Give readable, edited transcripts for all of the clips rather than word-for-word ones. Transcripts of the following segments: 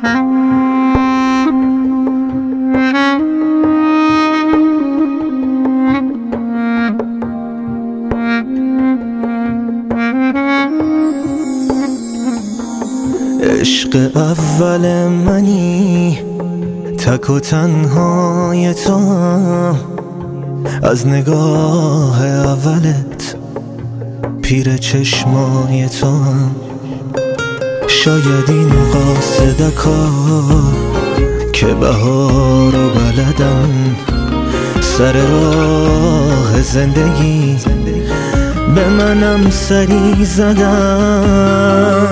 عشق اول منی، تک و تنهای تو هم، از نگاه اولت پیر چشمای تو هم. شاید این قاصدکا که بهار و بلدن، سر راه زندگی به منم سری زدن.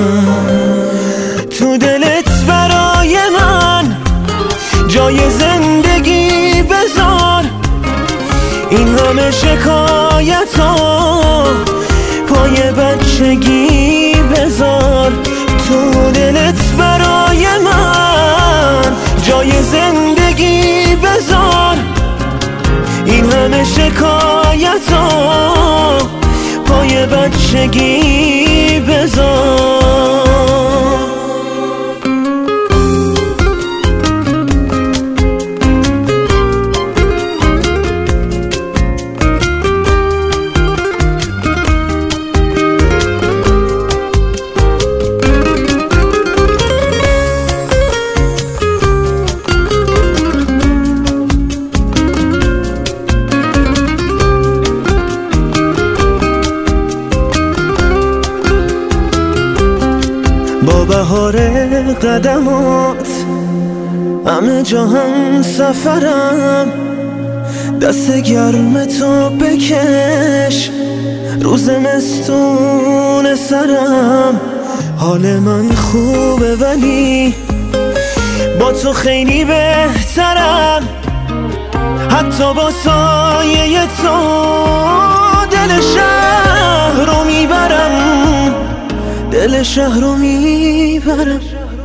تو دلت برای من جای زندگی بذار، این همه شکایتا پای بچگی بذار. تو دلت برای من جای زندگی بذار، این همه شکایتا پای بچگی بذار. با بهار قدمات همه جا هم سفرم، دست گرم تو بکش روز زمستون سرم. حال من خوبه ولی با تو خیلی بهترم، حتی با سایه تو دل شهر رو میبرم، دل شهر رو میبرم،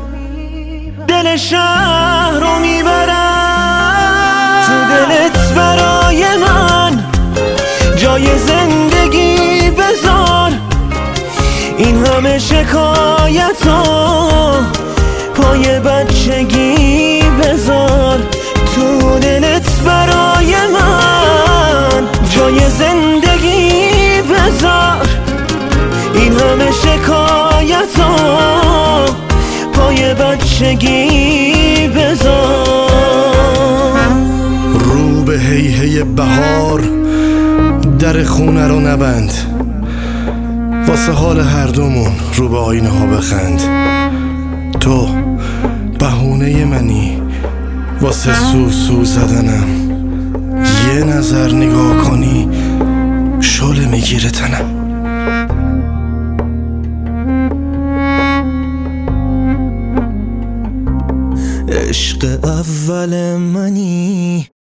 دل شهر رو میبرم. تو دلت برای من جای زندگی بذار، این همه شکایتا پای بچگی بذار. تو دلت برای من جای زندگی بذار، این همه شکایتا پای بچگی بذار. رو به هیهی بهار در خونه رو نبند، واسه حال هر دومون رو به آینه ها بخند. تو بهونه منی واسه سو زدنم، یه نظر نگاه کنی شعله میگیره تنم. عشق اول منی